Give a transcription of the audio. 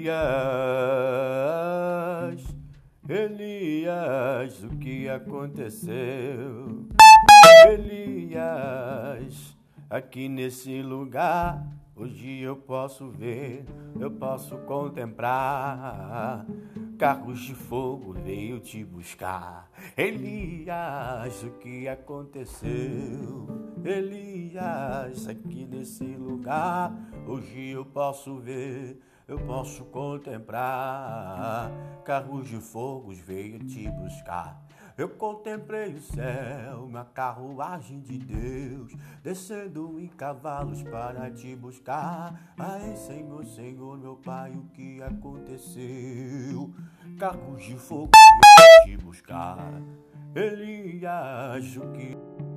Elias, o que aconteceu? Elias, aqui nesse lugar, hoje eu posso ver, eu posso contemplar. Carros de fogo veio te buscar. Elias, o que aconteceu? Elias, aqui nesse lugar, hoje eu posso ver, eu posso contemplar. Carros de fogo veio te buscar. Eu contemplei o céu, uma carruagem de Deus, descendo em cavalos para te buscar. Ai, Senhor, Senhor, meu Pai, o que aconteceu? Carros de fogo veio te buscar. Elias, o que